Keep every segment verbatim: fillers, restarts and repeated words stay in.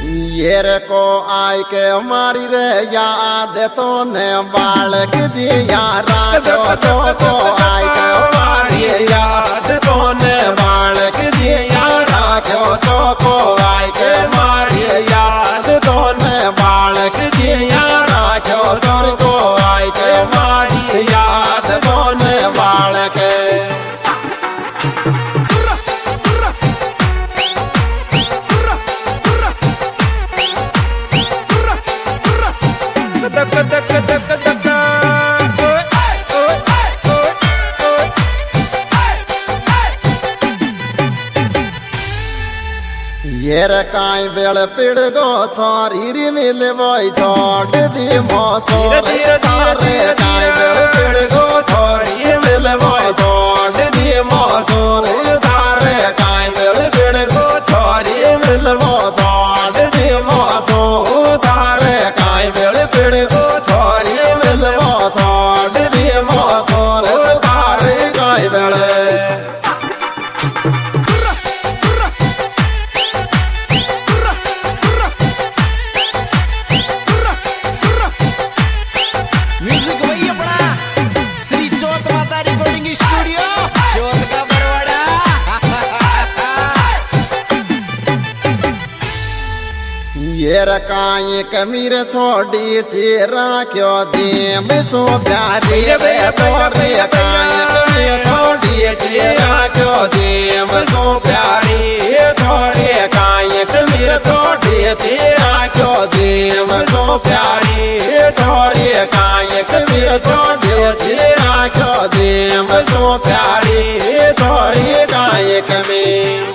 येर को आय के मारी रे याद तो ने बालक जी यारा जो जो को आय के मारी याद तो ने बालक जी यारा जो जो को आय के मारी याद तो ने बालक जी यारा जो जो को आय के मारी याद तो ने बालक येर काई बेल पिड़ गो छोरी री मिल बोई छोड़ दी मौसो रे तारे काई बेल पिड़ गो छोरी मिल बोई छोड़ दी मौसो रे तारे काई बेल पिड़ गो छोरी मिल बो छोड़ दी मौसो तारे काई बेल पिड़ गो छोरी मिल बो छोड़ दी मौसो रे तारे काई बेल येर काई कमीर छोड़ी चेरा क्यों देम सो प्यारी वे तोरे काई कमीर छोड़ी चेरा क्यों देम सो प्यारी तोरे काई कमीर छोड़ी चेरा क्यों देम सो प्यारी तोरे काई कमीर छोड़ी चेरा क्यों देम सो प्यारी तोरे काई कमीर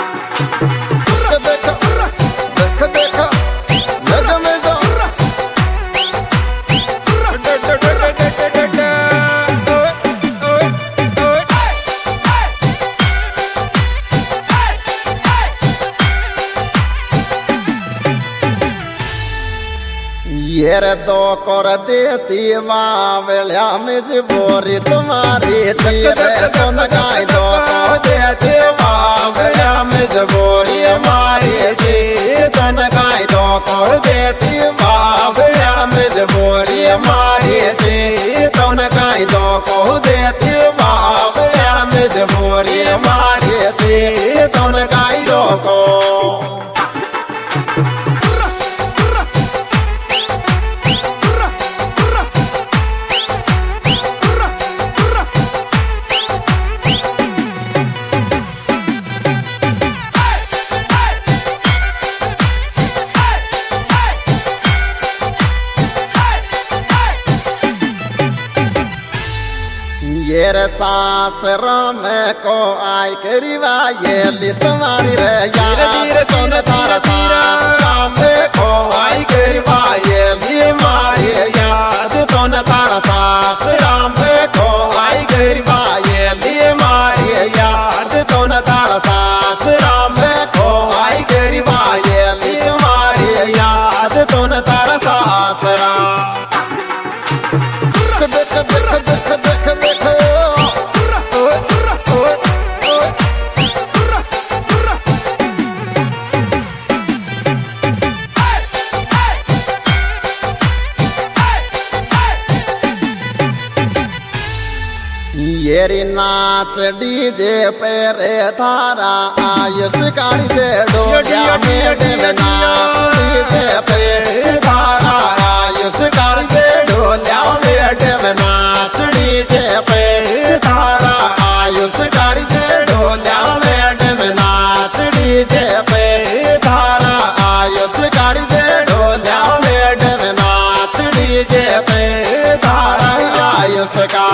येर दो कर देती बावलिया मजबूरी तुम्हारी थी रे तुम गाय दो कर देती बावलिया मजबूरी हमारी थी तुम गाय दो कर देती बावलिया मजबूरी हमारी थी तुम गाय दो कर देती बावलिया मजबूरी हमारी थी तुम गाय दो को येर सास राम को आय करीवा ये ली तुम्हारी रे यार तुम तारा सास राम को आय करीवा ये ली मारी याद तुम तारा सास राम को आय करीवा ये ली मारी याद तुम तारा सास राम को आय करीवा ये ली मारी याद तुम तारा सास राम देख देख देख देख देख येरी नाच डीजे पे रे थारा आयुष कारी से डोलिया मेडे में नाच डीजे पे थारा आयुष कारी से डोलिया मेडे में नाच डीजे पे थारा आयुष कारी से डोलिया मेडे में नाच डीजे पे थारा आयुष कारी से डोलिया मेडे में नाच डीजे पे थारा आयुष का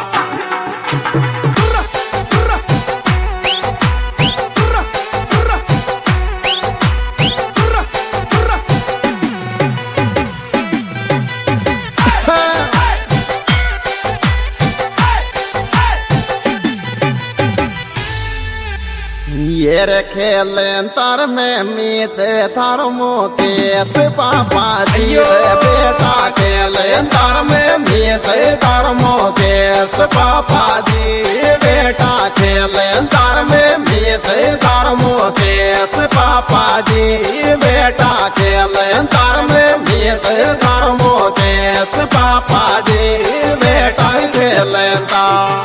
येर खेले तार में मीचे थार मुकेश पापा जी रे बेटा खेले तार में मीचे थार मुकेश पापा जी बेटा खेले तार में मीचे थार मुकेश पापा जी बेटा बेच धर्मो केस पापा जी बेटा खेलता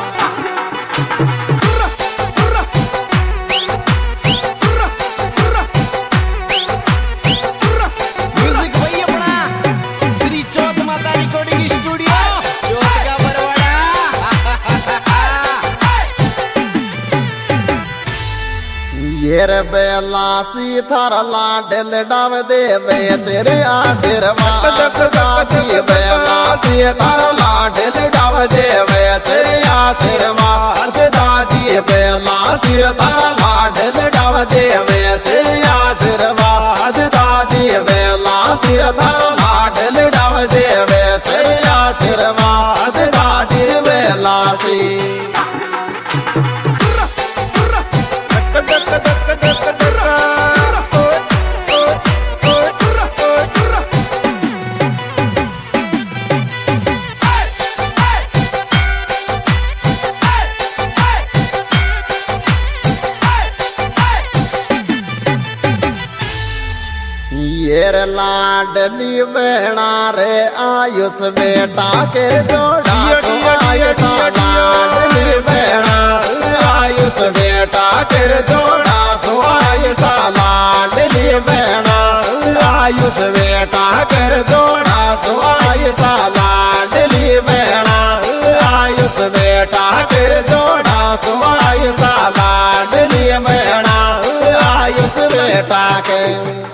येर बेला सीथर लाडल डाव देवे चेरे आशीर्वाद दादी बेला सीथर लाडल डाव देवे चेरे आशीर्वाद दादी बेला सीथर लाडल डाव देवे चेरे आशीर्वाद दादी बेला सीथर लाडल डाव देवे चेरे आशीर्वाद दादी बेला सी येर लाडली बेड़ा रे आयुष बेटा के जोड़ा आयुष लाडली बेड़ा आयुष बेटा के जोड़ा आयुष लाडली बेड़ा आयुष बेटा कर जोड़ा आयुष लाडली बेड़ा आयुष बेटा कर जोड़ा आयुष लाडली बेड़ा आयुष बेटा के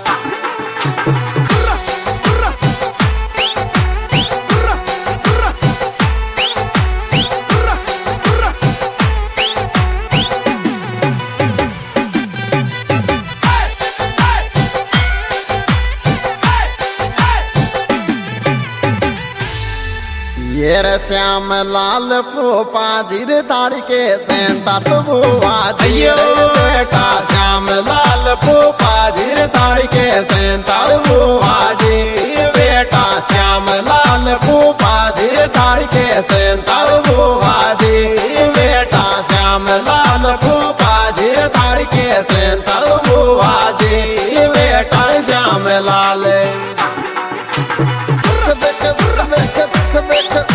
येर श्याम लाल पोपा जीर तारी के सेंता तो बुआ जी बेटा श्याम लाल पोपा जीर तारी के सेंता बुआ जी बेटा श्याम लाल पोपा जीर तारी के सेंता बुआ जी बेटा श्याम लाल पोपा जीर तारी के सेंता बुआ जी बेटा श्याम लाल देख देख देख देख